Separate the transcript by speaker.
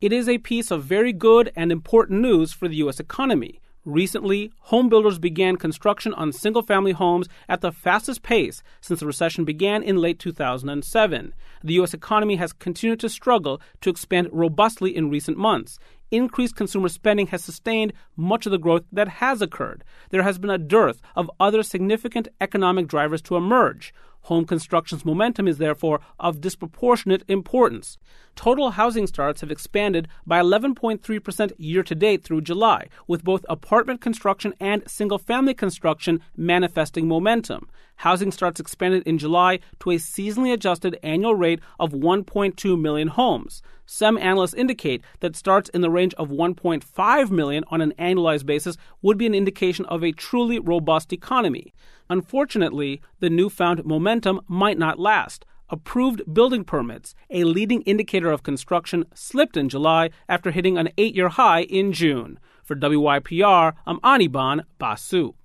Speaker 1: It is a piece of very good and important news for the U.S. economy. Recently, home builders began construction on single-family homes at the fastest pace since the recession began in late 2007. The U.S. economy has continued to struggle to expand robustly in recent months. Increased consumer spending has sustained much of the growth that has occurred. There has been a dearth of other significant economic drivers to emerge. Home construction's momentum is therefore of disproportionate importance. Total housing starts have expanded by 11.3% year-to-date through July, with both apartment construction and single-family construction manifesting momentum. Housing starts expanded in July to a seasonally adjusted annual rate of 1.2 million homes. Some analysts indicate that starts in the range of 1.5 million on an annualized basis would be an indication of a truly robust economy. Unfortunately, the newfound momentum might not last. Approved building permits, a leading indicator of construction, slipped in July after hitting an 8-year high in June. For WYPR, I'm Anirban Basu.